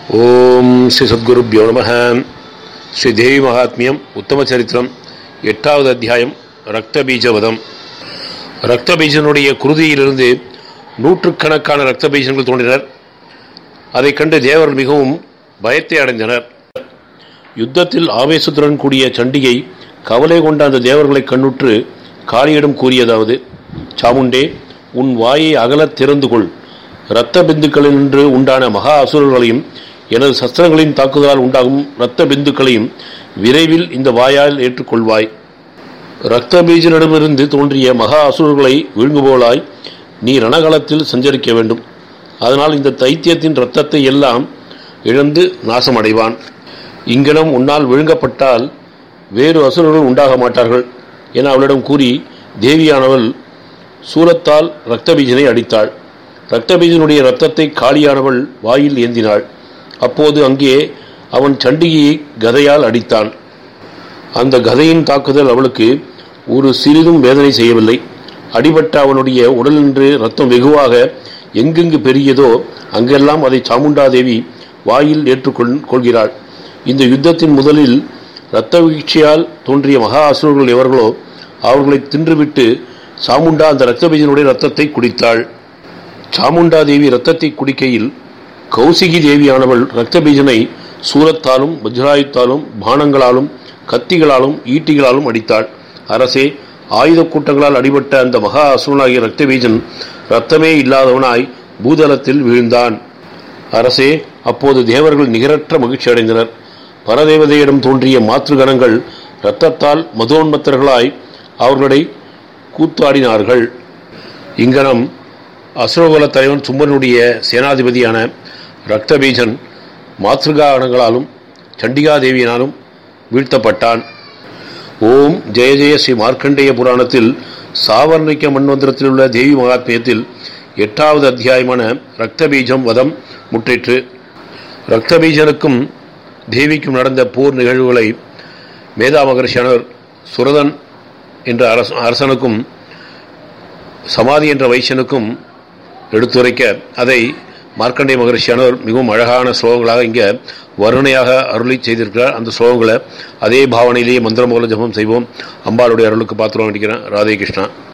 ஓம் ஸ்ரீ சத்குருப்யோ நமः. ஸ்ரீ தேவி மகாத்மியம் உத்தம சரித்திரம் 8வது அத்தியாயம் ரக்தபீஜவதம். ரக்தபீஜனுடைய குருதியிலிருந்து நூற்றுக்கணக்கான ரக்தபீஜன்கள் தோன்றினர். அதைக் கண்டு தேவர்கள் மிகவும் பயத்தை அடைந்தனர். யுத்தத்தில் ஆவேசத்துடன் கூடிய சண்டிகை கவலை கொண்ட அந்த தேவர்களை கண்ணுற்று காளியிடம் கூறியதாவது: சாமுண்டே, உன் வாயை அகலத் திறந்து கொள். இரத்த பிந்துக்களினின்று உண்டான மகா அசுரர்களையும் எனது சஸ்திரங்களின் தாக்குதலால் உண்டாகும் இரத்த பிந்துக்களையும் விரைவில் இந்த வாயால் ஏற்றுக்கொள்வாய். இரத்த பீஜனிடமிருந்து தோன்றிய மகா அசுரர்களை விழுங்குபோலாய் நீ ரணகாலத்தில் சஞ்சரிக்க வேண்டும். அதனால் இந்த தைத்தியத்தின் இரத்தத்தை எல்லாம் இழந்து நாசமடைவான். இங்கனம் உன்னால் விழுங்கப்பட்டால் வேறு அசுரர்கள் உண்டாக மாட்டார்கள் என அவளிடம் கூறி தேவியானவள் சூலத்தால் இரத்தபீஜனை அடித்தாள். இரத்தபீஜனுடைய இரத்தத்தை காளியானவள் வாயில் ஏந்தினாள். அப்போது அங்கே அவன் சண்டிகையை கதையால் அடித்தான். அந்த கதையின் தாக்குதல் அவளுக்கு ஒரு சிறிதும் வேதனை செய்யவில்லை. அடிபட்ட அவனுடைய உடலின்று இரத்தம் வெகுவாக எங்கெங்கு பெரியதோ அங்கெல்லாம் அதை சாமுண்டாதேவி வாயில் ஏற்றுக்கொள்கிறாள். இந்த யுத்தத்தின் முதலில் இரத்த வீழ்ச்சியால் தோன்றிய மகா அசுரர்கள் எவர்களோ அவர்களை தின்றுவிட்டு சாமுண்டா அந்த இரத்தபீஜனுடைய இரத்தத்தை குடித்தாள். சாமுண்டாதேவி இரத்தத்தை குடிக்கையில் கௌசிகி தேவியானவள் இரத்தபீஜனை சூலத்தாலும் வஜ்ராயுத்தாலும் பானங்களாலும் கத்திகளாலும் ஈட்டிகளாலும் அடித்தாள். அரசே, ஆயுத கூட்டங்களால் அடிபட்ட அந்த மகா அசுரனாகிய இரத்தபீஜன் இரத்தமே இல்லாதவனாய் பூதலத்தில் வீழ்ந்தான். அரசே, அப்போது தேவர்கள் நிகரற்ற மகிழ்ச்சி அடைந்தனர். பரதேவதையிடம் தோன்றிய மாத்ருகணங்கள் இரத்தத்தால் மதோன்மத்தர்களாய் அவர்களை கூத்தாடினார்கள். இங்கனம் அசுரகுல தலைவன் சும்பனுடைய சேனாதிபதியான இரத்தபீஜன் மாத்ருகாகணங்களாலும் சண்டிகாதேவியினாலும் வீழ்த்தப்பட்டான். ஓம் ஜெய ஜெய ஸ்ரீ மார்க்கண்டேய புராணத்தில் சாவர்ணிக்க மன்வந்திரத்தில் உள்ள தேவி மகாத்மியத்தில் 8வது அத்தியாயமான இரத்தபீஜம் வதம் முற்றிற்று. இரத்தபீஜனுக்கும் தேவிக்கும் நடந்த போர் நிகழ்வுகளை மேதா மகர்ஷியானவர் சுரதன் என்ற அரசனுக்கும் சமாதி என்ற வைசியனுக்கும் எடுத்துரைக்க அதை மார்க்கண்டேய மகரிஷியானவர் மிகவும் அழகான ஸ்லோகங்களாக இங்கே வர்ணனையாக அருளி செய்திருக்கிறார். அந்த ஸ்லோகங்களை அதே பாவனையிலேயே மந்திரமூல ஜபம் செய்வோம். அம்பாளுடைய அருளுக்கு பாத்திரம் வேண்டிக்கிறேன். ராதே கிருஷ்ணா.